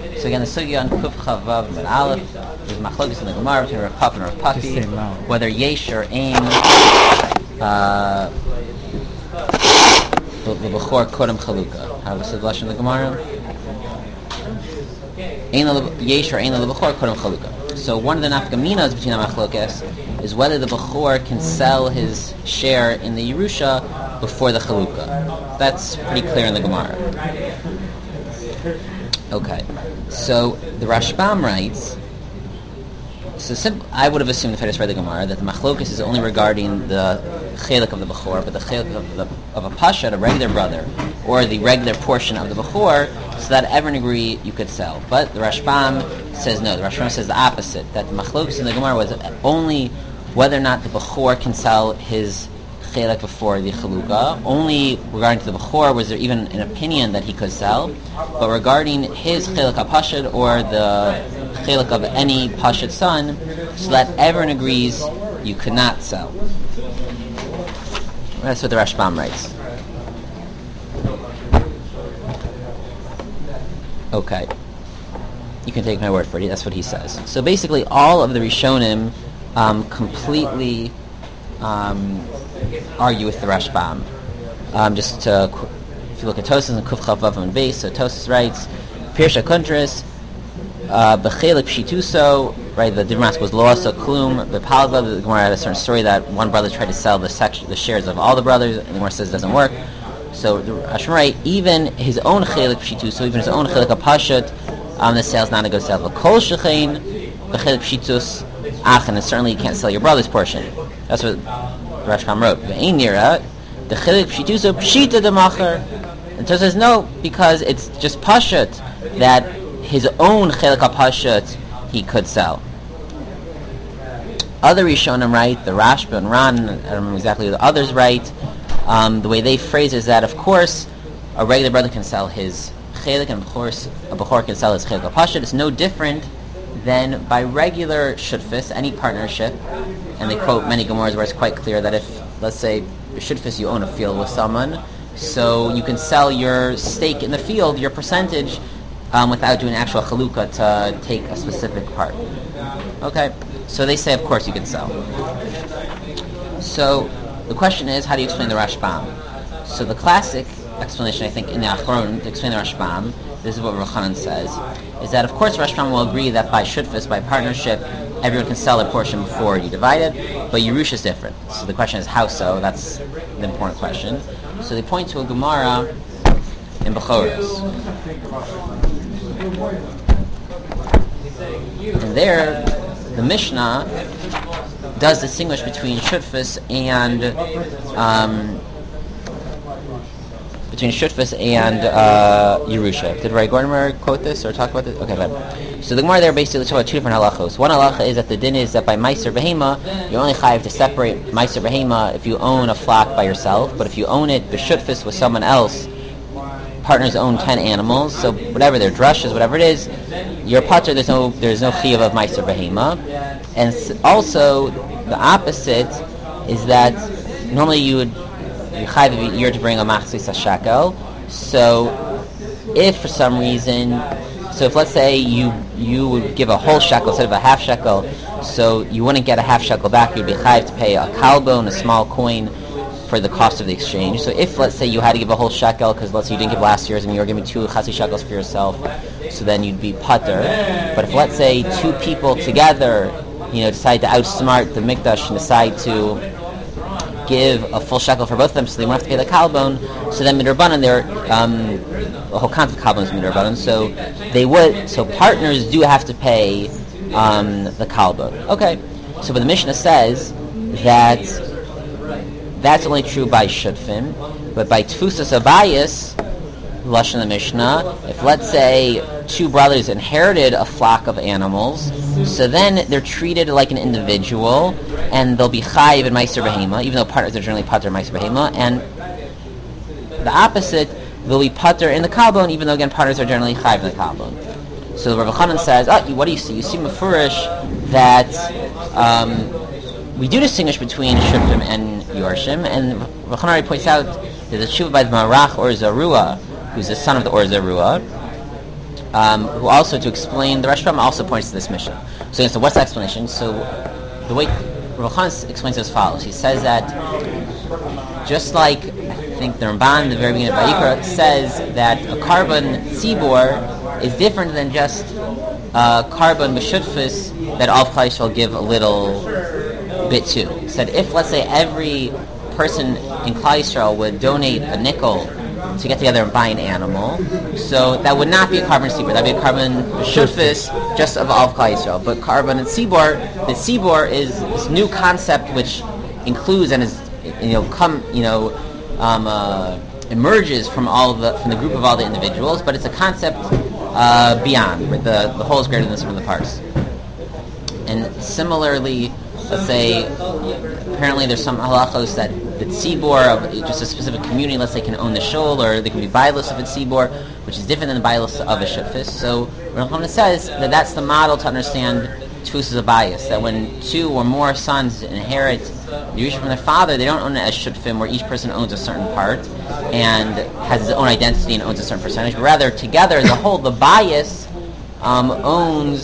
So again, the sugya on Kuf Chavav Med Aleph is machlokes in the Gemara between Rav Papa and Rav Papi, whether yesh or ain the bechor kodem chaluka. How was the lashon in the Gemara? Yesh or ain the bechor kodem chaluka. So one of the nafkaminas between the machlokes is whether the bechor can sell his share in the Yerusha before the chaluka. That's pretty clear in the Gemara. Okay, so the Rashbam writes. I would have assumed if I just read the Gemara that the machlokus is only regarding the chelik of the bechor, but the chelik of a pashat, a regular brother, or the regular portion of the bechor, so that everyone agree you could sell. But the Rashbam says no. The Rashbam says the opposite, that the machlokus in the Gemara was only whether or not the bechor can sell his chelik before the chalukah. Only regarding to the bechor was there even an opinion that he could sell, but regarding his chelik ha-pashat or the chelik of any pashat son, so that everyone agrees you could not sell. That's what the Rashbam writes. Okay, you can take my word for it. That's what he says. So basically, all of the Rishonim completely argue with the Rashbam. If you look at Tosas and Kuf Chavav and Beis, so Tosas writes, Pirsha Kuntris, B'chelik Pshituso, right? The Divramask was Loasa Klum. The Palva, the Gemara had a certain story that one brother tried to sell the shares of all the brothers, and the Gemara says it doesn't work. So the Rashbam writes, even his own Chelik Pshituso, even his own Chelik Apashat, the sale's not a good sale. Kol Shechein B'chelik Pshitus Achen, and certainly you can't sell your brother's portion. That's what Rashbam wrote. Ve'ein nira, the Chelik Pshituso Pshita D'macher. And so it says no, because it's just Pashat that his own Chelik HaPashat he could sell. Other Rishonim write, the Rashba and Ran, I don't remember exactly what the others write, the way they phrase is that of course a regular brother can sell his Chelik, and of course a Bechor can sell his Chelik HaPashat. It's no different than by regular shutfis, any partnership, and they quote many Gemaras where it's quite clear that if, let's say, shutfis, you own a field with someone, so you can sell your stake in the field, your percentage, without doing actual chalukah to take a specific part. Okay, so they say, of course, you can sell. So the question is, how do you explain the Rashbam? So the classic explanation, I think, in the Achron to explain the Rashbam, this is what Rav Chanan says, is that of course Rashbam will agree that by shutfis, by partnership, everyone can sell a portion before you divide it, but Yerusha is different. So the question is, how so? That's the important question. So they point to a Gemara in Bechoros. And there, the Mishnah does distinguish between shutfis and Yerusha. Did Ray Gordimer quote this or talk about this? Okay, fine. So the Gemara there basically talks about two different halachos. One halacha is that the din is that by Meiser Behema, you're only chayiv to separate Meiser Behema if you own a flock by yourself, but if you own it b'shutfis with someone else, partners own 10 animals, so whatever their drushes, whatever it is, your pater, there's no chiyuv of Meiser Behema. And also, the opposite is that normally you chayiv a year to bring a machzis shekel. So if for some reason, so if let's say you would give a whole shekel instead of a half shekel, so you wouldn't get a half shekel back, you'd be chayiv to pay a kalbon, a small coin, for the cost of the exchange. So if let's say you had to give a whole shekel, because let's say you didn't give last year's and you were giving 2 chasi shekels for yourself, so then you'd be pater. But if let's say 2 people together, decide to outsmart the mikdash and decide to give a full shekel for both of them, so they won't have to pay the kalbon. So then midrabanan, the whole concept of kalbon is midrabanan. So they would. So partners do have to pay the kalbon. Okay. So but the Mishnah says that that's only true by shutfin, but by tfusas abayis, lashon the Mishnah, if let's say 2 brothers inherited a flock of animals, so then they're treated like an individual, and they'll be chayiv in Meiser Behema, even though partners are generally pater Meiser Behema, and the opposite, they'll be pater in the kalbon, even though again partners are generally chayiv in the kalbon. So Rav Chanan says, what do you see? You see mefurish that we do distinguish between shutfim and yorshim, and Rav Chanan points out there's a tshuva by the Marach or Zarua, who's the son of the Or Zarua, who also, to explain, the Rashbam also points to this Mishnah. So what's the explanation? So the way Rav Chanan explains it as follows. He says that just like, I think the Ramban, the very beginning of Vayikra, says that a carbon tzibor is different than just carbon b'shutfus that all of Klal Yisrael give a little bit to. He said if, let's say, every person in Klal Yisrael would donate a nickel to get together and buy an animal, so that would not be a carbon tzibor. That would be a carbon b'shutfus just of all of Klal Yisrael. But carbon and tzibor, the tzibor is this new concept which includes and is emerges from the group of all the individuals, but it's a concept beyond, where the whole is greater than the sum of the parts. And similarly, let's say, apparently there's some halachos that the tzibor of just a specific community, let's say, can own the shul, or they can be bailos of a tzibor, which is different than the bailos of a shutfis. So Rav Chanan says that that's the model to understand tfusas of bias, that when two or more sons inherit usually from their father, they don't own it as shutfim, where each person owns a certain part and has his own identity and owns a certain percentage, but rather together as a whole, the bias owns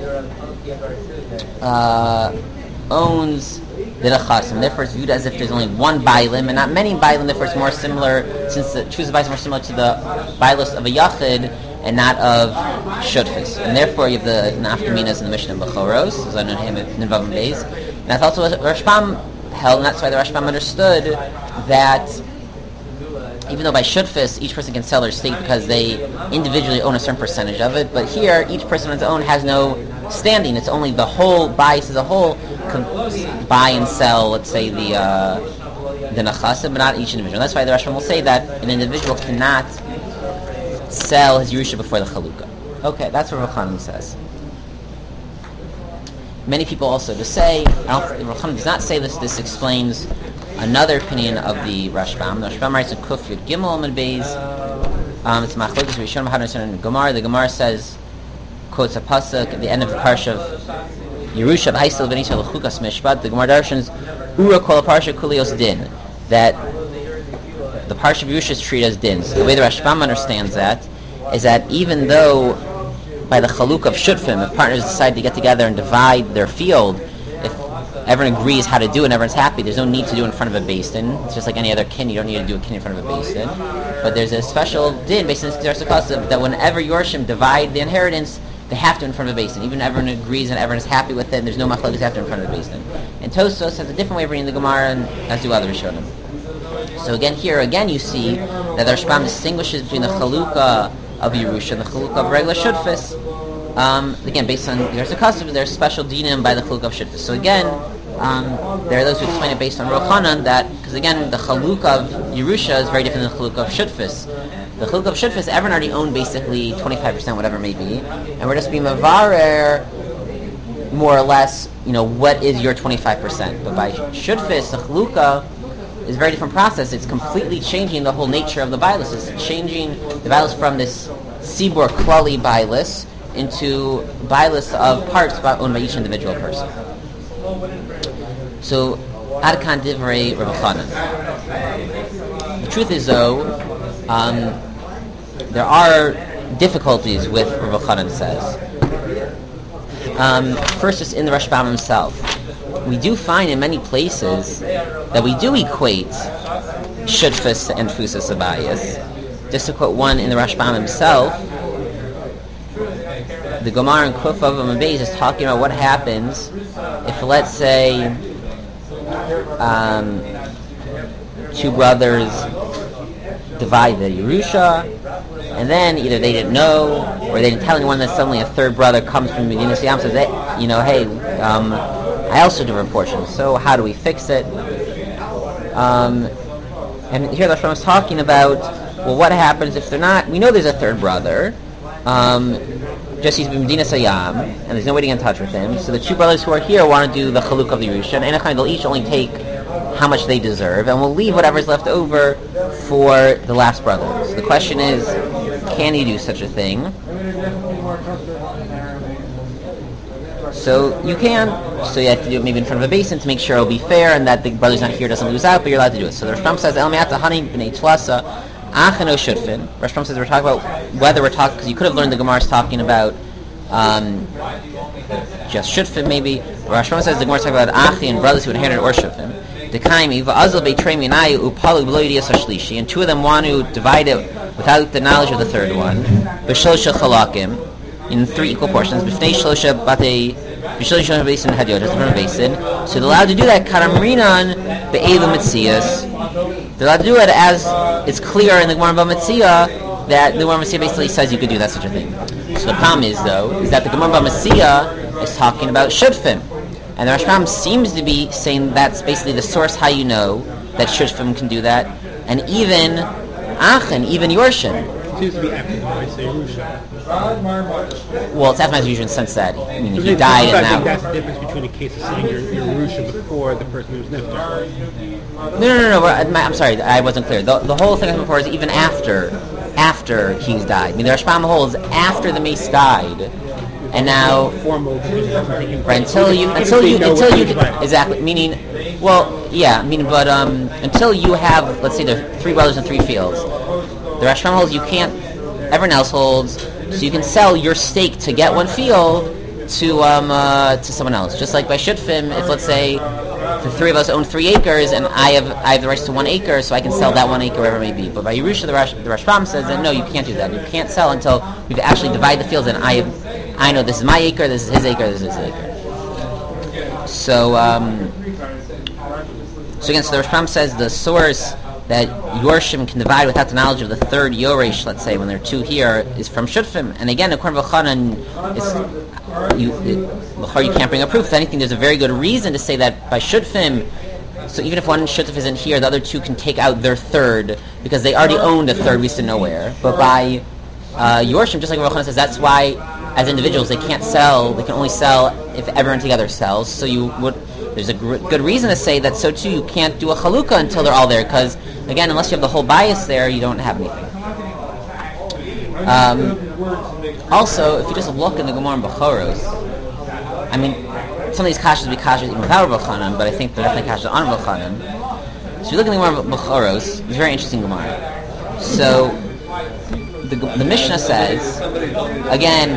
the nechasim. Therefore, it's viewed as if there's only one bailim and not many bailim. Therefore, it's more similar, since the tfusas of bias is more similar to the bailos of a yachid and not of shutfis. And therefore, you have the nafkaminas in the Mishnah Bechoros, and that's also what Rashbam held, and that's why the Rashbam understood that even though by shutfis each person can sell their estate because they individually own a certain percentage of it, but here each person on its own has no standing. It's only the whole bias as a whole can buy and sell, let's say, the nechasim, but not each individual. That's why the Rashbam will say that an individual cannot sell his Yerusha before the Chalukah. Okay, that's what Rav Chanan says. Many people also just say, Rav Chanan does not say this. This explains another opinion of the Rashbam. The Rashbam writes in Kuf Yud Gimel Amud Beis. It's Machlokes Rishonim how to understand in the Gemara. The Gemara says, quotes a pasuk at the end of the parsha of Yerusha B'Haisel V'Nisha L'Chukas Mishpat. The Gemara darshans Ura Kol Parsha Kulios Din, that the parsha of Yerusha is treated as din. So the way the Rashbam understands that is that even though by the chaluk of shutfim, if partners decide to get together and divide their field, if everyone agrees how to do it and everyone's happy, there's no need to do it in front of a basin. It's just like any other kin, you don't need to do a kin in front of a basin. But there's a special din based on this that whenever Yorshim divide the inheritance, they have to in front of a basin. Even if everyone agrees and everyone is happy with it, and there's no machlokes after in front of a basin. And Tosfos has a different way of reading the Gemara, and as do other Rishonim. So again, you see that the Rashbam distinguishes between the chalukah of Yerusha and the chalukah of regular shutfis. Again, based on there's a custom, there's special dinim by the chalukah of shutfis. So again, there are those who explain it based on Rav Chanan that, because again, the chalukah of Yerusha is very different than the chalukah of shutfis. The chalukah of shutfis, everyone already owned basically 25%, whatever it may be, and we're just being mavarer, more or less, what is your 25%. But by shutfis, the chalukah is a very different process. It's completely changing the whole nature of the bailis. It's changing the bailis from this sibor klali bailis into bailis of parts owned by each individual person. So, ad kan divrei Rav Chanan. The truth is, though, there are difficulties with what Rav Chanan says. First, just in the Rashbam himself. We do find in many places that we do equate shutfis and tfusas abayis. Just to quote one in the Rashbam himself, the Gemara in Kuf of Amud Beis is talking about what happens if, let's say, two brothers divide the Yerusha, and then either they didn't know or they didn't tell anyone, that suddenly a third brother comes from Medina Siyam and says, hey, I also do a portion, so how do we fix it? And here the Rashbam is talking about, well, what happens if they're not, we know there's a third brother, just he's Medina Siyam, and there's no way to get in touch with him, so the two brothers who are here want to do the chaluk of the Yerusha, and they'll each only take how much they deserve, and we'll leave whatever's left over for the last brother. So the question is, can you do such a thing? So you can. So you have to do it maybe in front of a basin to make sure it'll be fair and that the brother's not here doesn't lose out, but you're allowed to do it. So the Rashbam says, El me'ata hani b'nei tlasa Achen o Shutfin. Rashbam says we're talking about whether we're talking, because you could have learned the Gemara is talking about just Shutfin maybe. Rashbam says the Gemara is talking about Achi and brothers who inherited or Shutfin. And two of them want to divide it without the knowledge of the third one. In three equal portions. So they're allowed to do that. They're allowed to do it as it's clear in the Gemara B'Metzia that the Gemara B'Metzia basically says you could do that such a thing. So the problem is, though, is that the Gemara B'Metzia is talking about Shutfim. And the Rashbam seems to be saying that's basically the source how you know that Shutfim can do that. And even Achen, even Yorshim. It seems to be after Ma'aseh Yerusha. Well, it's after Ma'aseh Yerusha in the sense that he died and I now... think that's the difference between a case of saying your Yerusha before the person who's Niftar. No. I'm sorry, I wasn't clear. The whole thing before is even after he's died. I mean, the Rashbam holds after the mace died. And now, right, until you exactly, meaning, until you have, let's say, the three brothers and three fields, the Rashbam holds you can't. Everyone else holds, so you can sell your stake to get one field to someone else. Just like by Shutfim, if let's say the three of us own 3 acres and I have the rights to 1 acre, so I can sell that 1 acre wherever it may be. But by Yerusha, the Rashbam says that no, you can't do that. You can't sell until we've actually divided the fields and I know this is my acre, this is his acre, this is his acre. So again, so the Rashbam says the source that Yorshim can divide without the knowledge of the third Yoresh, let's say, when there are 2 here, is from Shutfim. And again, according to Chanan, you can't bring a proof. If anything, there's a very good reason to say that by Shutfim, so even if one Shutf isn't here, the other 2 can take out their third, because they already owned a third, we used to nowhere. But by Yorshim, just like Rav Chanan says, that's why, as individuals, they can't sell, they can only sell if everyone together sells. So there's a good reason to say that, so too, you can't do a chalukah until they're all there, because, again, unless you have the whole bias there, you don't have anything. Also, if you just look in the Gemara in Bechoros, I mean, some of these kashas would be kashas even without Rav Chanan, but I think they're definitely kashas on Rav Chanan. So if you look in the Gemara in Bechoros, it's a very interesting Gemara. So, the Mishnah says, again,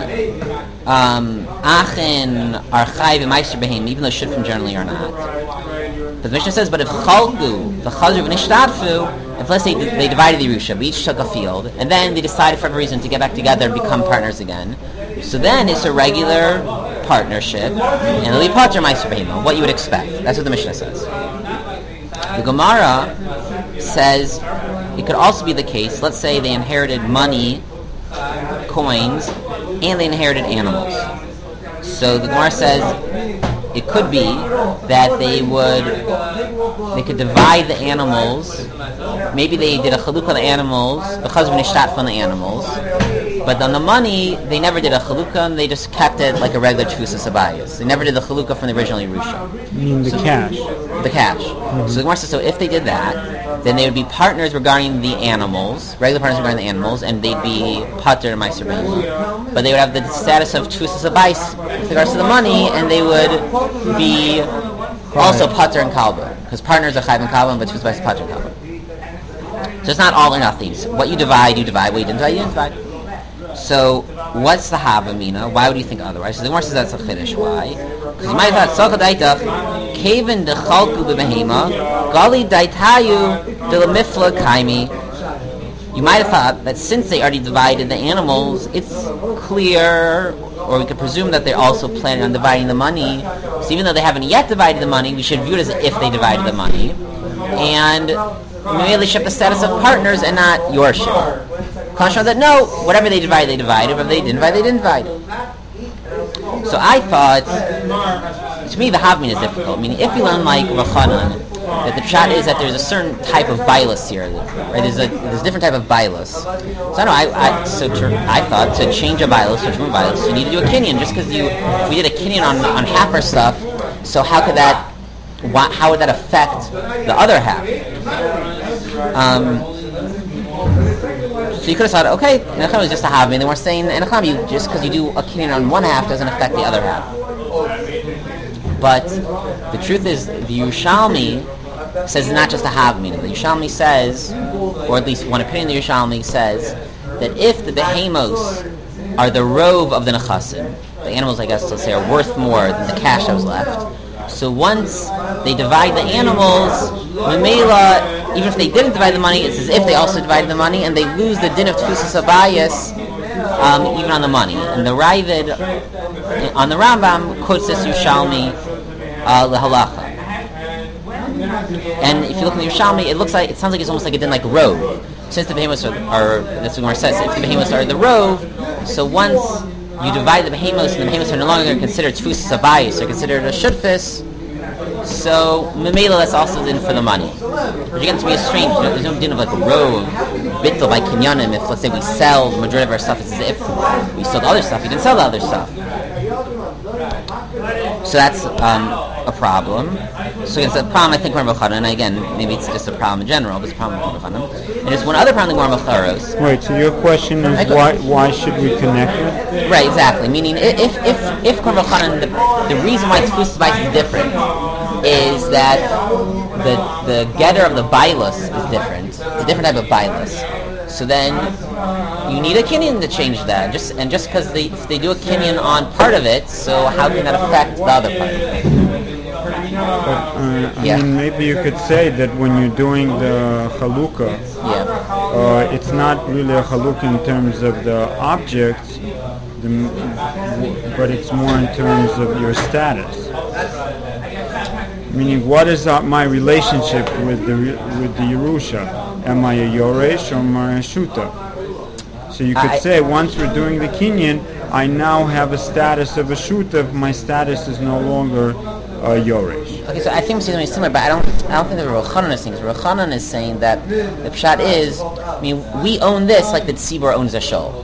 Achin are chayv v'meister behem, even though shutfim generally are not. But the Mishnah says, but if chalku, the chazru v'nishtadfu, if let's say they divided the Yerusha, we each took a field, and then they decided for whatever reason to get back together and become partners again, so then it's a regular partnership, and they'll be pater meister behem, what you would expect. That's what the Mishnah says. The Gemara says it could also be the case, let's say they inherited money, coins, and they inherited animals. So the Gemara says it could be that they could divide the animals. Maybe they did a chalukah on the animals, the chazvan ishtat on the animals, but on the money they never did a chalukah, and they just kept it like a regular tefusas abayis. They never did the chalukah from the original Yerusha. You mean the cash? The cash. Mm-hmm. So the Gemara says, so if they did that, then they would be partners regarding the animals, regular partners regarding the animals, and they'd be pater and meiser behem. But they would have the status of tefusas abayis with regards to the money, and they would be also pater and kalba, because partners are chayv and kalba, but tefusas abayis is pater and kalba. So it's not all or nothing. So what you divide, you divide. What you didn't divide, you didn't divide. So what's the havamina? Why would you think otherwise? So the Gemara says that's a chiddush. Why? Because you might have thought Sachadaitach Kaven de Chalku b'Behema Gali Daitayu de Lemifla Kaimi. You might have thought that since they already divided the animals, it's clear, or we could presume that they're also planning on dividing the money. So even though they haven't yet divided the money, we should view it as if they divided the money, and maybe they should have the status of partners and not your share. Kashma that no, whatever they divided, whatever they didn't divide, they didn't divide. So I thought, to me the havmin is difficult. Meaning, if you learn like Rav Chanan, that the pshat is that there's a certain type of bailus here, right? There's a different type of bailus. So I don't know. I thought to change a bailus, to remove bailus, you need to do a kinyan. Just because if we did a kinyan on half our stuff, so how would that affect the other half? So you could have thought, okay, Enacham is just a havmin. They weren't saying Enacham, just because you do a kinyan on one half doesn't affect the other half. But the truth is, the Yerushalmi says it's not just a Hav, meaning the Yerushalmi says, or at least one opinion of the Yerushalmi says, that if the behemos are the rove of the nechasim, the animals, I guess, let's say, are worth more than the cash that was left. So once they divide the animals, Mamela, even if they didn't divide the money, it's as if they also divided the money, and they lose the din of Tfusas Abayas, even on the money. And the Ravid on the Rambam quotes this Yerushalmi lehalacha. And if you look in the Yerushalmi, it sounds like it's almost like a din like rove. Since the behemoths are that's what Gemara says, if the behemoths are the rove, so once you divide the behemoths and the behemoths are no longer considered tfusas abayis, they're considered a shutfis, so memela that's also din for the money. But again, to be a strange, there's no din of like a rove, bittul by kinyanim. If let's say we sell the majority of our stuff, it's as if we sold other stuff, we didn't sell the other stuff. So that's a problem. So it's a problem, I think, with Rav Chanan, and again, maybe it's just a problem in general, but it's a problem with Rav Chanan. And there's one other problem with Rav Charos. Right, so your question is why should we connect it? Right, exactly. Meaning, if Rav Chanan, the reason why Tfusas Abayis is different is that the getter of the bailus is different. It's a different type of bailus. So then you need a kinyan to change that. Just because if they do a kinyan on part of it, so how can that affect the other part? But, I mean, maybe you could say that when you're doing the chalukah, it's not really a chalukah in terms of the objects, but it's more in terms of your status. Meaning, what is my relationship with the Yerusha? Am I a Yoresh or am I a Shuta? So you could say, once we're doing the Kinyan, I now have a status of a Shuta if my status is no longer a Yoresh. Okay, so I think I'm saying something similar, but I don't think that Rav Chanan is saying this. Rav Chanan is saying that the pshat is, we own this like the tzibur owns a shul.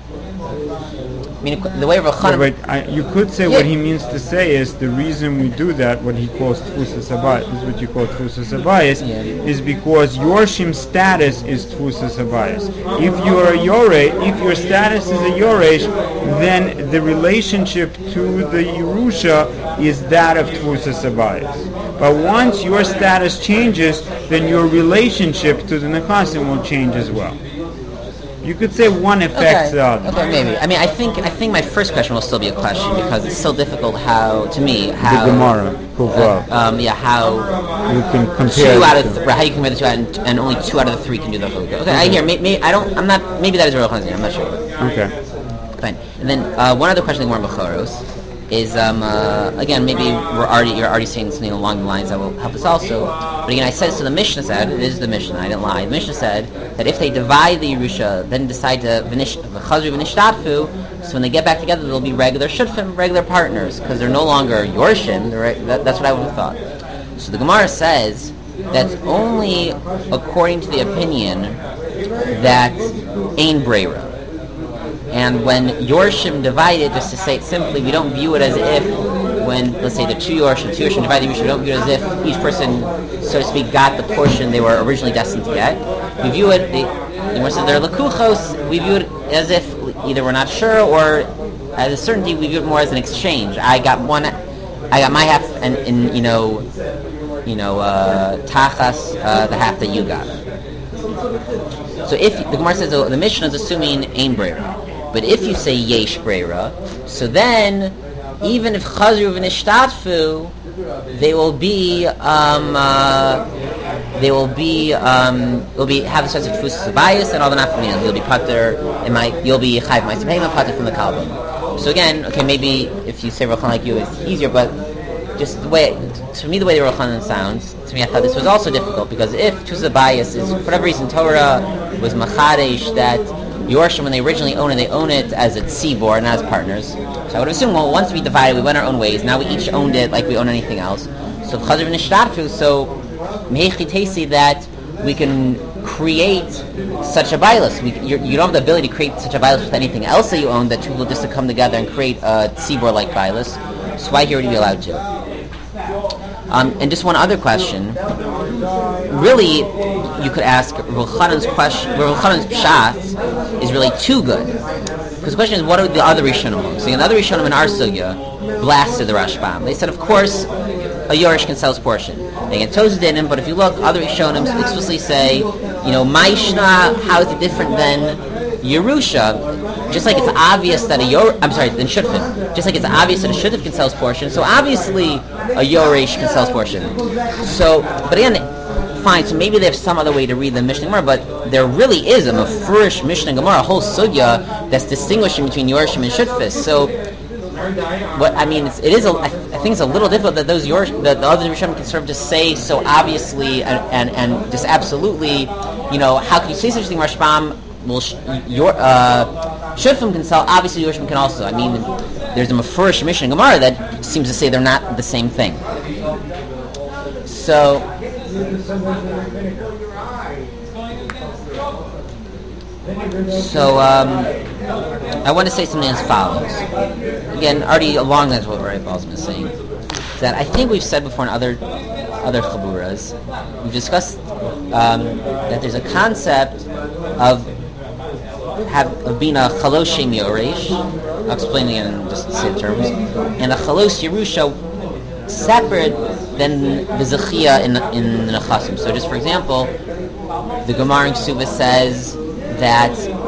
The way Rav Chanan... you could say what he means to say is the reason we do that, what he calls Tfusas Abayis, is what you call Tfusas Abayis, is because your Shim status is Tfusas Abayis. If you are a Yoresh, if your status is a Yoresh, then the relationship to the Yerusha is that of Tfusas Abayis. But once your status changes, then your relationship to the Nechasim will change as well. You could say one affects the other. Okay, maybe. I think my first question will still be a question because it's still difficult how the Gemara how you can compare how you compare the two and only 2 out of the 3 can do the hookah. Okay, I hear. Maybe that is a real question. I'm not sure. Okay. Fine. And then one other question more Bechoros is again maybe you're already saying something along the lines that will help us also. But again, I said so. The Mishnah said it is the Mishnah. I didn't lie. The Mishnah said that if they divide the Yerusha, then decide to v'chazru v'nishtatfu, so when they get back together, they'll be regular shutfim, regular partners, because they're no longer yorshim. That's what I would have thought. So the Gemara says that's only according to the opinion that ein breira. And when Yorshim divide it, just to say it simply, we don't view it as if when, let's say, the two Yorshim divide the Yerusha, we don't view it as if each person, so to speak, got the portion they were originally destined to get. We view it, the Gemara says they're lakuchos, we view it as if either we're not sure or as a certainty, we view it more as an exchange. I got my half, and tachas, the half that you got. So if the Gemara says the Mishnah is assuming ein breira. But if you say yesh breira, so then even if chazru v'nishtatfu, they will have a sense of tfusas abayis and all the nafkaminas. You'll be pater, you'll be chayv ma'aser behema pater from the kalbim. So again, okay, maybe if you say Rav Chanan like you, it's easier, but just the way the way Rav Chanan sounds to me, I thought this was also difficult because if tfusas abayis is for whatever reason Torah was machadesh that Yorshim, when they originally own it as a tzibor, not as partners. So I would assume, once we divided, we went our own ways. Now we each owned it like we own anything else. So chazar v'nishtatfu, so mehechi teisi that we can create such a bailus. You don't have the ability to create such a bailus with anything else that you own, that two will just to come together and create a tzibor like bailus. So why here would you be allowed to? And just one other question. Really, you could ask Rav Chanan's question. Rav Chanan's pshat is really too good. Because the question is, what are the other Rishonim? So the other Rishonim in our sugya blasted the Rashbam. They said, of course, a a Yorish can sell his portion. Again, Tosfos didn't, but if you look, other Rishonim explicitly say, Maishna, how is it different than Yerusha? Just like it's obvious that than Shutfin. Just like it's obvious that a Shutf can sell his portion, so obviously a Yorish can sell his portion. So, but again, fine, so maybe they have some other way to read the Mishnah Gemara, but there really is a mafurish Mishnah Gemara, a whole sugya that's distinguishing between Yorshim and Shutfis. So, I think it's a little difficult that the other Rishonim can sort of just say so obviously and just absolutely, how can you say such a thing? Rashbam, Shutfim can sell, obviously Yorshim can also. I mean, there's a mafurish Mishnah Gemara that seems to say they're not the same thing. So, I want to say something as follows. Again, already along that's what Rabbi Balzman is saying. That I think we've said before in other chaburas, we've discussed that there's a concept of being a chalos shem yoresh. I'll explain again in just the terms. And a chalos yerusha separate than the zechia in the chasim. So, just for example, the Gemara in Ksubah says that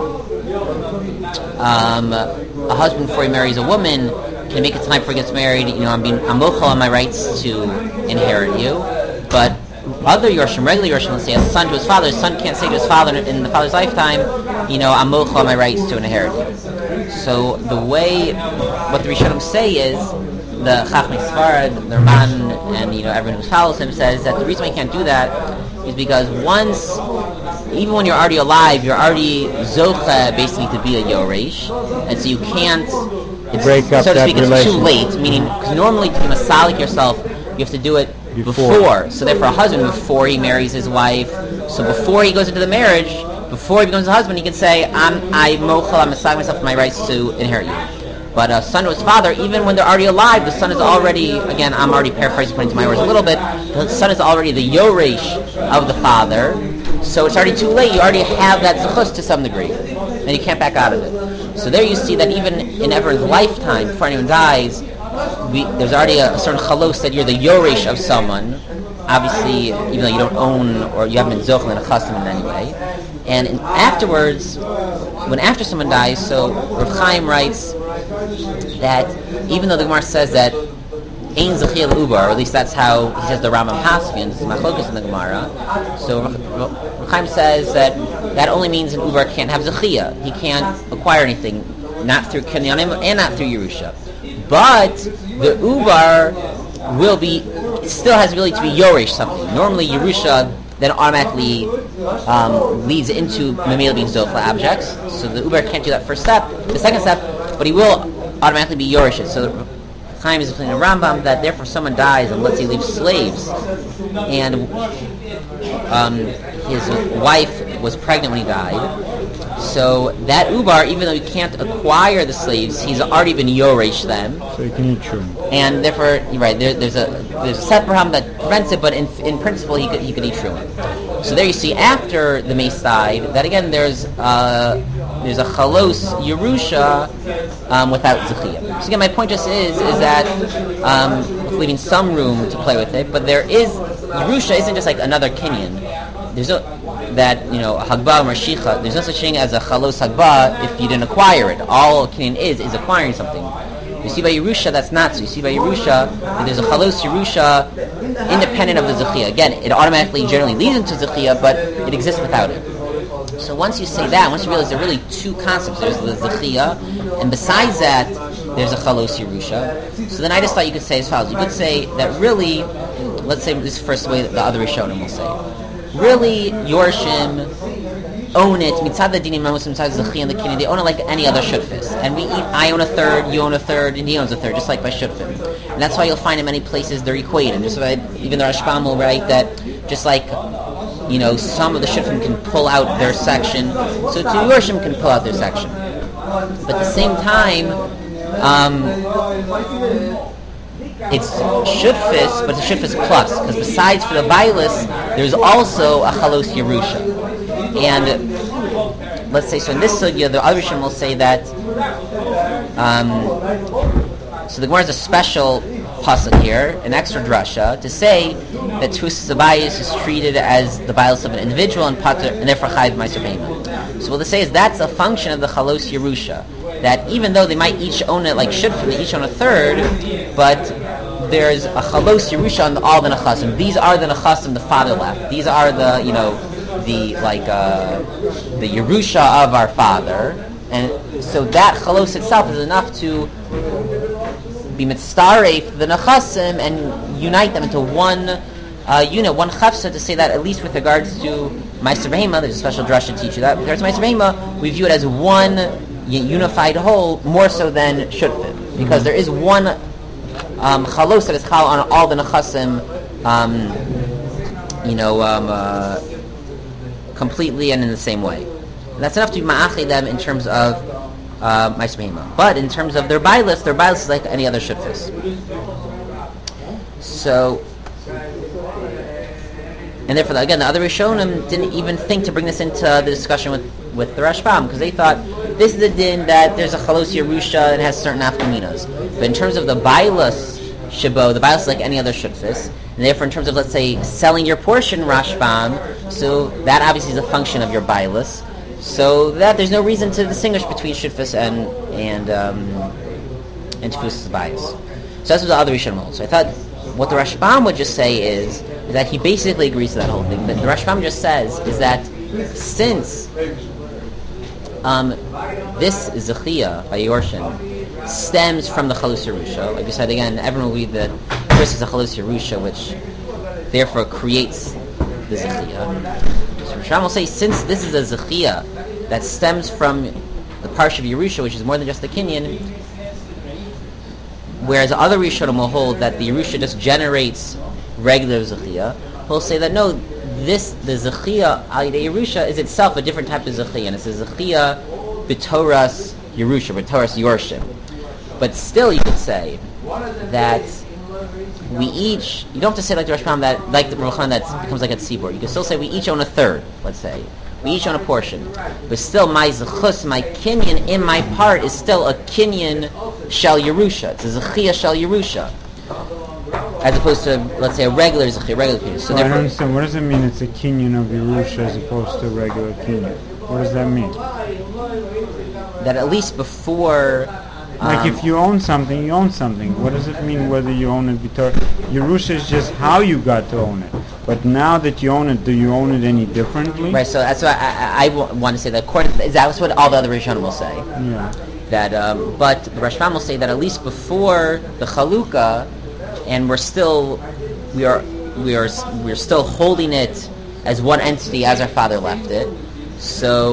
a husband before he marries a woman can make a time before he gets married. I'm mochel on my rights to inherit you, but other Yorshim, regular Yorshim, let's say a son to his father, his son can't say to his father in the father's lifetime, I'm mochel on my rights to inherit you. So the way, what the Rishonim say is, the Chachmei Sfarad, the Raman, and everyone who follows him says that the reason why you can't do that is because even when you're already alive, you're already zocha basically to be a yoresh, and so you can't break up, so to speak, it's too late. Meaning, because normally to be masalik yourself, you have to do it before. So therefore, a husband before he marries his wife, so before he goes into the marriage, before he becomes a husband, he can say, I'm masalik myself for my rights to inherit you. But a son to his father, even when they're already alive, the son is already, again, I'm already paraphrasing putting to my words a little bit, the son is already the yoresh of the father, so it's already too late. You already have that zechus to some degree, and you can't back out of it. So there you see that even in everyone's lifetime, before anyone dies, there's already a certain chalos that you're the yoresh of someone, obviously, even though you don't own, or you haven't been zochel in a chassim in any way. And afterwards, after someone dies, so Rav Chaim writes that even though the Gemara says that ein zechia l'ubar, or at least that's how he says the Rambam Paskin, this is machlokas in the Gemara. So Rav Chaim says that only means an ubar can't have zechia. He can't acquire anything, not through kinyanim and not through Yerusha. But the ubar still has the ability to be yoresh something. Normally Yerusha then automatically leads into Mamela being Zochla objects. So the Uber can't do that first step, the second step, but he will automatically be Yoresh. So Chaim is explaining to Rambam that therefore someone dies and let's say leaves slaves, and his wife was pregnant when he died. So that Ubar, even though he can't acquire the slaves, he's already been Yoresh them. So he can eat true. And therefore, you're right, there's a set Braham that prevents it, but in principle he could eat true. So there you see, after the Mace died, that again there's a chalos Yerusha without Zechiyah. So again, my point just is that leaving some room to play with it, but there is, Yerusha isn't just like another Kinyan. There's no, Hagbah or Mashicha, there's no such thing as a Chalos Hagbah if you didn't acquire it. All Kinyan is acquiring something. You see by Yerusha, that's not so. You see by Yerusha, that there's a Chalos Yerusha independent of the Zechiyah. Again, it automatically generally leads into Zechiyah, but it exists without it. So once you say that, once you realize there are really two concepts, there's the Zechiyah, and besides that, there's a Chalos Yerusha. So then I just thought you could say as follows. You could say that really, let's say this is the first way that the other Rishonim will say. Really, Yorshim own it, mitzad the dinim amos, mitzad Zechiyah and the Kinyan, they own it like any other shutfis. And I own a third, you own a third, and he owns a third, just like by shutfim. And that's why you'll find in many places they're equated. Just like, even the Rashbam will write that, just like, some of the shutfim can pull out their section, so too Yorshim can pull out their section. But at the same time, it's shutfis, but it's a shutfis plus, because besides for the Bailis, there's also a Chalos Yerusha. And let's say, so in this sugya, the other Rishon will say that, so the Gemara is a special pasuk here, an extra drasha, to say that Tfusas Abayis is treated as the bias of an individual and pater, and therefore chayiv meiser behema. So what they say is that's a function of the chalos Yerusha, that even though they might each own it like shutfim, they each own a third, but there's a chalos Yerusha on all the nechasim. These are the nechasim the father left. These are the the Yerusha of our father, and so that chalos itself is enough to be mitzaref the nechasim and unite them into one unit, one chafsa, to say that at least with regards to meiser behema, there's a special drasha to teach you that. With regards to meiser behema, we view it as one unified whole, more so than shutfim, because there is one chalos that is chal on all the nechasim, completely and in the same way. And that's enough to be ma'achid them in terms of meiser behema. But in terms of their bailus is like any other shutfis. So, and therefore, again, the other Rishonim didn't even think to bring this into the discussion with the Rashbam, because they thought this is the din that there's a chalos Yerusha and has certain afkaminas. But in terms of the bailus shabo, the bailus is like any other shutfis, and therefore in terms of, let's say, selling your portion, Rashbam, so that obviously is a function of your bailus. So that there's no reason to distinguish between shutfis and tfusas bayis. So that's what the other Rishonim hold. So I thought what the Rashbam would just say is that he basically agrees to that whole thing. But the Rashbam just says is that since this zechiyah by Yorshim stems from the Chalus Yerusha, like we said again, everyone will read that first is a Chalus Yerusha, which therefore creates the zechiyah. So Rashbam will say, since this is a zechiyah that stems from the parsha of Yerusha, which is more than just the Kinyan, whereas other Rishonim will hold that the Yerusha just generates regular zechiyah, he'll say that no, the zechiyah al yedei Yerusha is itself a different type of zechiyah, and it's a zechiyah b'toras Yerusha, b'toras Yorshim. But still, you could say that we each, you don't have to say like the Rashbam that, like the Ruchan, that becomes like a tzibur. You can still say we each own a third, let's say. We each own a portion. But still, my zechus, my kinyan in my part is still a kinyan shel Yerusha. It's a zechiyah shel Yerusha, as opposed to, let's say, a regular zechiyah, regular kinyan. So I don't understand. What does it mean it's a kinyan of Yerusha as opposed to a regular kinyan? What does that mean? That at least before... Like if you own something, you own something. What does it mean whether you own it? Yerusha is just how you got to own it. But now that you own it, do you own it any differently? Right, so that's why I want to say that that's what all the other Rishonim will say. Yeah. That, but the Rashbam will say that at least before the Chalukah, and we're still holding it as one entity as our father left it. So,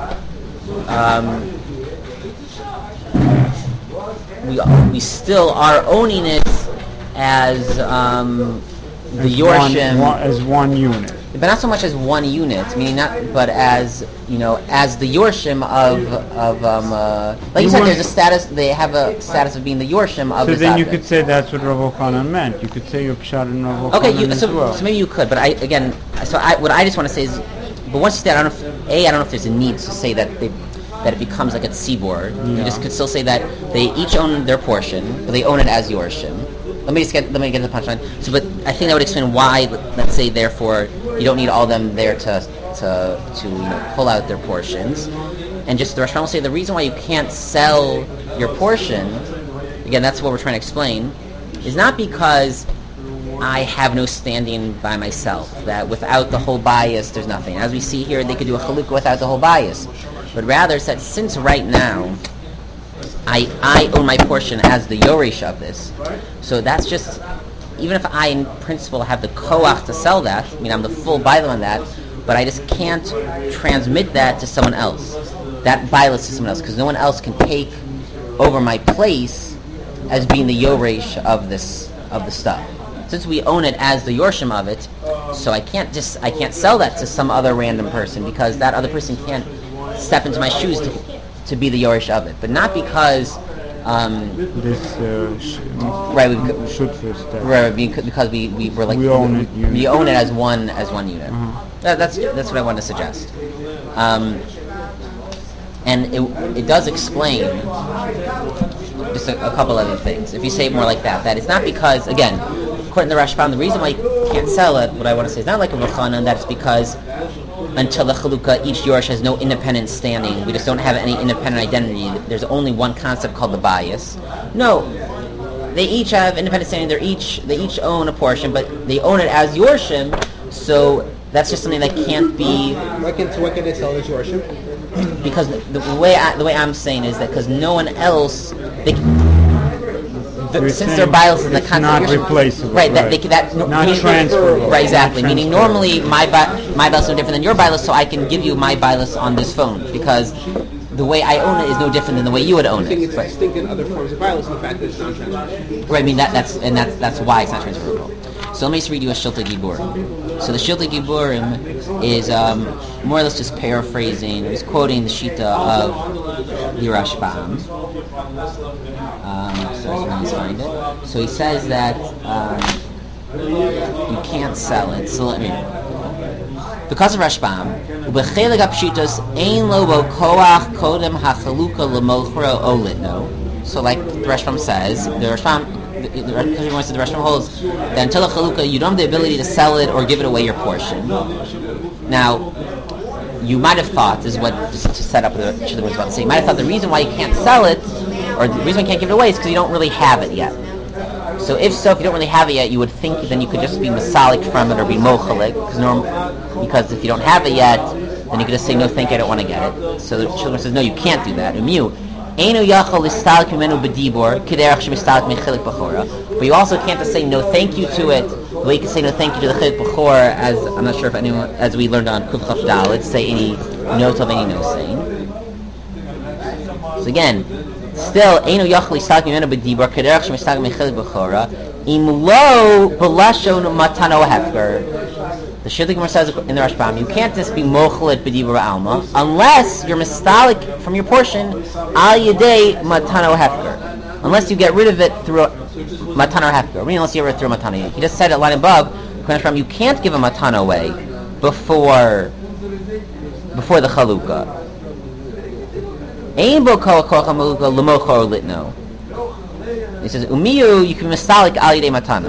we still are owning it as the Yorshim, as one unit, but not so much as one unit, meaning not, but as as the Yorshim of like you said, there's a status. They have a status of being the Yorshim of. So this then object. you could say that's what Rav Ochanan meant. You could say your pshat and Rav Ochanan as well. So maybe you could, but what I just want to say is, but once you say, I don't know if there's a need to say that it becomes like a tzibur. You just could still say that they each own their portion, but they own it as Yorshim. Let me get to the punchline. So, but I think that would explain why. Let's say, therefore, you don't need all of them there to pull out their portions. And just the Rashbam will say the reason why you can't sell your portion, again, that's what we're trying to explain, is not because I have no standing by myself. That without the whole bias, there's nothing. As we see here, they could do a chalukah without the whole bias. But rather, it's that since right now I own my portion as the Yoresh of this, so that's just, even if I in principle have the koach to sell that, I mean I'm the full baila on that, but I just can't transmit that to someone else, that baila to someone else, because no one else can take over my place as being the Yoresh of the stuff. Since we own it as the Yorshim of it, so I can't sell that to some other random person, because that other person can't step into my shoes to be the Yoresh of it, but not because because we were like we own it as one unit. That's what I want to suggest, and it does explain just a couple other things. If you say it more like that it's not because, again, according to the Rashbam, the reason why you can't sell it, what I want to say is not like a V'chanan, that's because until the Chalukah, each Yoresh has no independent standing. We just don't have any independent identity. There's only one concept called the bias. No, they each have independent standing. They each own a portion, but they own it as Yorshim. So that's just something that can't be. Why can't they sell it as Yorshim? Because the way I'm saying is that because no one else, since their bias is the concept, not replaceable, right? Not transferable, right? Exactly. Not Meaning normally my bias is no different than your bias, so I can give you my bias on this phone because the way I own it is no different than the way you would own it. I think it's distinct in other forms of bias, the fact that it's non-transferable. Right. I mean that's why it's not transferable. So let me just read you a Shiltei Giburim. So the Shiltei Giburim is more or less just paraphrasing. He's quoting the Shita of the Rashbam. So let's find it. So he says that you can't sell it. So let me. Because of Rashbam, b'chelik hapshitos ein lo bo koach kodem hachaluka lemochra o litno. So like the Rashbam says, the Rashbam holds that until a chalukah, you don't have the ability to sell it or give it away your portion. Now, you might have thought, this is what just to set up the Shita was about to say, you might have thought the reason why you can't sell it, or the reason why you can't give it away, is because you don't really have it yet. So if you don't really have it yet, you would think then you could just be masalik from it or be mochalik, because if you don't have it yet, then you could just say, no, thank you, I don't want to get it. So the children says, no, you can't do that. But you also can't just say no thank you to it. The way you can say no thank you to the chilik b'chor, as I'm not sure if anyone, as we learned on Kuf Chaf Dalet, say any no tov, any no saying. So again, still, Eino Yachli Stalk Mimenu B'Dibor Kederach Shemistag Mechilik B'Chora Im Lo B'Lashon Matano Hefker. The Shiltei Gemara says in the Rashbam, you can't just be mochalit b'dibur alma unless you're mistalik from your portion al yedei matano hefker. Unless you get rid of it through matano hefker. I mean, unless you get rid of it through matano. He just said it line above. You can't give a matana away before the chalukah. Ein bo kol chalukah l'mochor litno. He says, Umiyu, you can mistalik al yedei matana.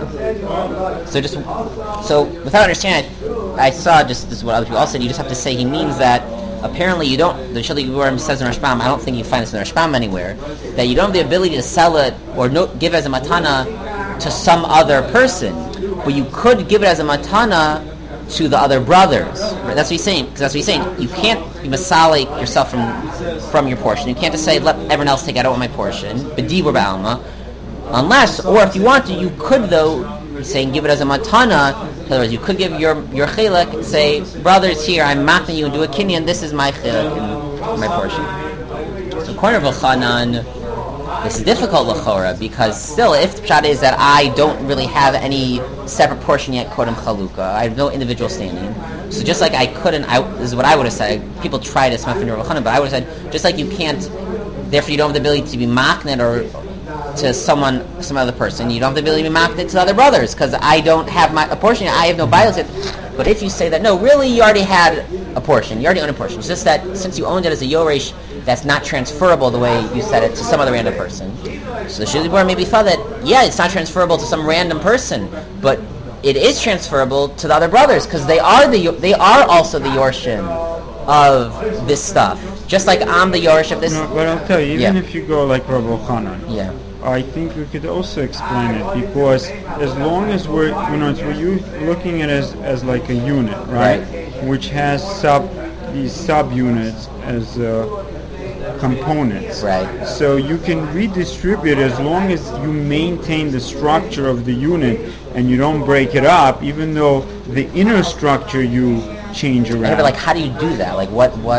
So without understanding, I saw this is what other people all said, you just have to say he means that apparently you don't, the Shiltei Giburim says in Rashbam, I don't think you find this in Rashbam anywhere, that you don't have the ability to sell it or give as a matana to some other person, but you could give it as a matana to the other brothers. Right? That's what he's saying. Because that's what he's saying. You can't be masalik yourself from your portion. You can't just say, let everyone else take it, I don't want my portion. B'dibur ba'alma. Unless, or if you want to, you could though, saying give it as a matana. In other words, you could give your chilek, say, brothers here, I'm matching you and do a kinyan, this is my chilek and my portion. So corner of V'chanan, this is difficult l'chora, because still, if the pshat is that I don't really have any separate portion yet, kodem chalukah, I have no individual standing. So just like I couldn't, this is what I would have said, people try to smell from V'chanan, but I would have said, just like you can't, therefore you don't have the ability to be maknet or to some other person, you don't have the ability to be maknet to the other brothers, because I don't have a portion, I have no bias yet. But if you say that, no, really, you already had a portion, you already own a portion, it's just that since you owned it as a yoresh, that's not transferable the way you said it to some other random person. So the Shiltei Giburim maybe thought that, yeah, it's not transferable to some random person, but it is transferable to the other brothers, because they are also the yorshim of this stuff. Just like I'm the Yoresh of this. No, but I'll tell you, even if you go like Rav Yochanan, I think we could also explain it, because as long as we're looking at it as like a unit, right? Which has these subunits as components. Right. So you can redistribute as long as you maintain the structure of the unit and you don't break it up, even though the inner structure you change around. Yeah, but like, how do you do that? Like,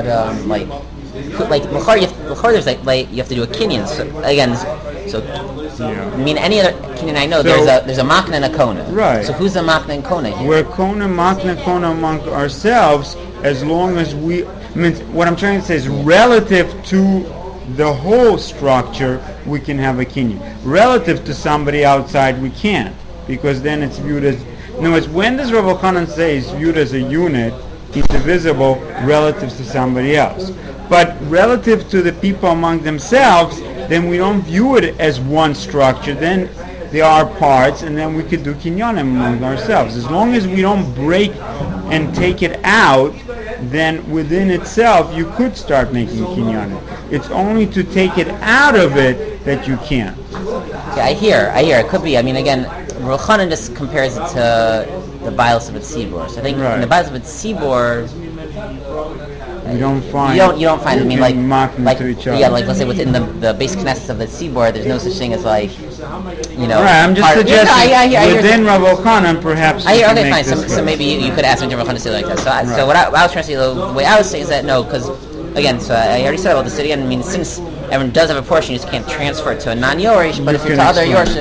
before there's like you have to do a kinyan. So again, I mean any other kinyan I know, there's a makna and a kona. Right. So who's the makna and kona here? We're makna among ourselves as long as we. I mean, what I'm trying to say is relative to the whole structure, we can have a kinyan. Relative to somebody outside, we can't, because then it's viewed as. In other words, when does Rav Yochanan say it's viewed as a unit, indivisible, relative to somebody else? But relative to the people among themselves, then we don't view it as one structure. Then there are parts, and then we could do kinyanim among ourselves. As long as we don't break and take it out, then within itself you could start making kinyanim. It's only to take it out of it that you can't. Yeah, I hear. It could be. I mean, again, Rav Chanan just compares it to the Biles of the Tzibor. So I think in the Biles of the Tzibor, you don't find. You don't find. I mean, like to each other. Yeah, like let's say within the base Knesset of the Tzibor, there's no such thing as like, Right. I'm just suggesting within Rav Chanan, perhaps. Okay, fine. So maybe you could ask me to Rav Chanan to say it like that. So what I was trying to say, the way I was saying is that no, because again, so I already said about the city. I mean, since everyone does have a portion, you just can't transfer it to a non-Yorish. But if you're to other Yorshim,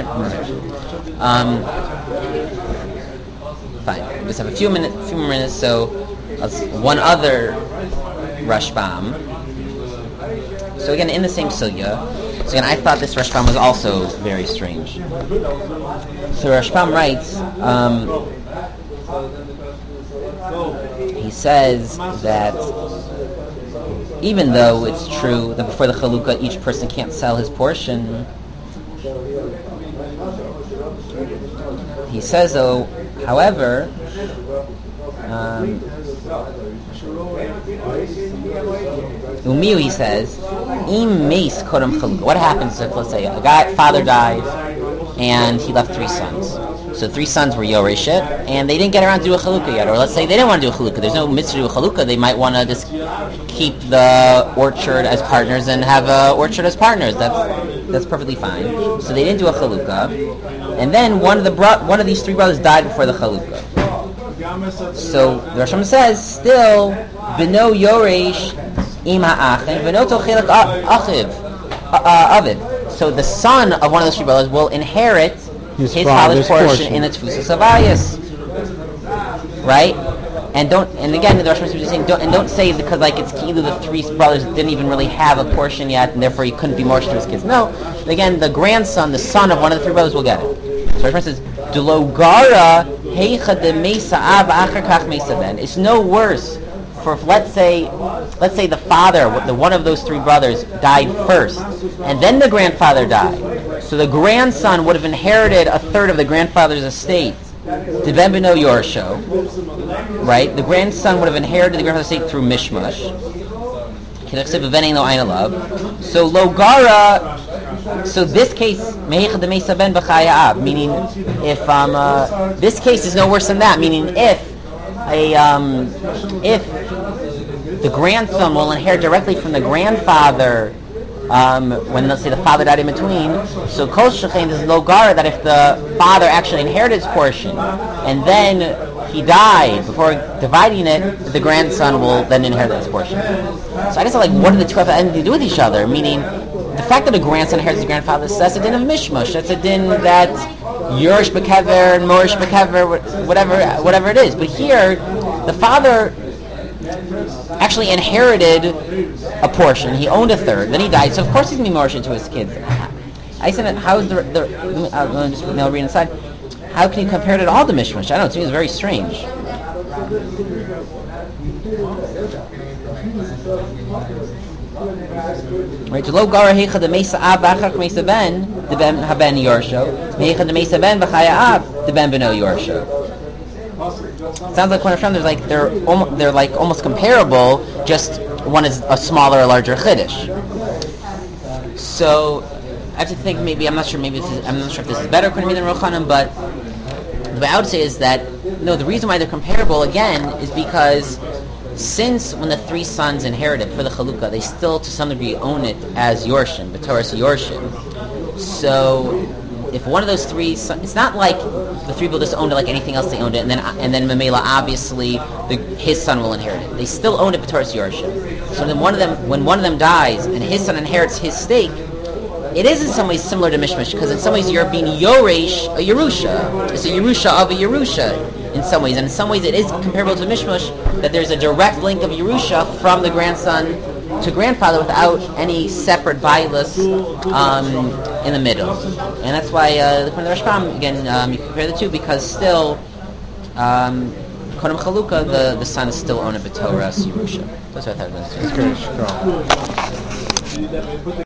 fine. We just have a few more minutes. So one other Rashbam. So again, in the same sugya. So again, I thought this Rashbam was also very strange. So Rashbam writes, he says that even though it's true that before the Chalukah each person can't sell his portion, he says though, however, Umiu, he says, Im meis kodam chalukah. What happens if, let's say, father died, and he left 3 sons. So 3 sons were Yoreshit, and they didn't get around to do a chalukah yet. Or let's say they didn't want to do a chalukah. There's no mitzvah to do a chalukah. They might want to just keep the orchard as partners and have an orchard as partners. That's perfectly fine. So they didn't do a chalukah. And then one of these 3 brothers died before the chalukah. So the Rasham says, still, B'no Yoresh im ha'achin, B'no tochilak aviv. So the son of one of those 3 brothers will inherit his father's portion in the Tfusas Avayas. Right? And again, the Rasham is saying, don't say because like it's either the 3 brothers didn't even really have a portion yet, and therefore he couldn't be more to his kids. No, again, the grandson, the son of one of the 3 brothers will get it. So Rasham says, Delogara heicha de mesa av achar kach mesa ben. It's no worse for let's say the father, one of those 3 brothers, died first, and then the grandfather died. So the grandson would have inherited a third of the grandfather's estate. To ben beno yorsho, right? The grandson would have inherited the grandfather's estate through mishmash. So logara. So this case, mehicha de mesa ben b'chaya, meaning if this case is no worse than that, meaning if the grandson will inherit directly from the grandfather when let's say the father died in between. So kol shechein is logara, that if the father actually inherited his portion and then he died before dividing it, the grandson will then inherit his portion. So I guess what do the 2 have anything to do with each other? Meaning, the fact that a grandson inherits his grandfather, that's a din of mishmash. That's a din that Yorish bekever and Morish bekever, whatever it is. But here, the father actually inherited a portion. He owned a third. Then he died. So of course he's going to be Morish to his kids. I said, how is I'll read inside. How can you compare it at all to mishmash? I don't know. To me, it's very strange. Right, to lo gara heicha de mesa av v'achach mesa ben de ben haben yorsho, heicha de mesa ben v'chaya av de ben beno yorsho. Sounds like when Hashem, they're like almost comparable. Just one is a smaller or larger chiddush. So I have to think. I'm not sure if this is better according to me than Rav Chanan, but the way I would say is that the reason why they're comparable again is because since when the 3 sons inherited for the Chalukah, they still to some degree own it as Yorshim, B'Toras Yorshim. So if one of those 3 sons, it's not like the 3 people just owned it like anything else they owned it, and then Mamela obviously his son will inherit it. They still own it B'Toras Yorshim. So then when one of them dies and his son inherits his stake, it is in some ways similar to mishmash, because in some ways you're being Yoresh a Yerusha. It's a Yerusha of a Yerusha in some ways. And in some ways it is comparable to mishmash, that there's a direct link of Yerusha from the grandson to grandfather without any separate bailus in the middle. And that's why the Rashbam, again, you compare the 2, because still Kodam Chalukah, the son is still owned a B'Toras Yerusha. That's what I thought. That's good.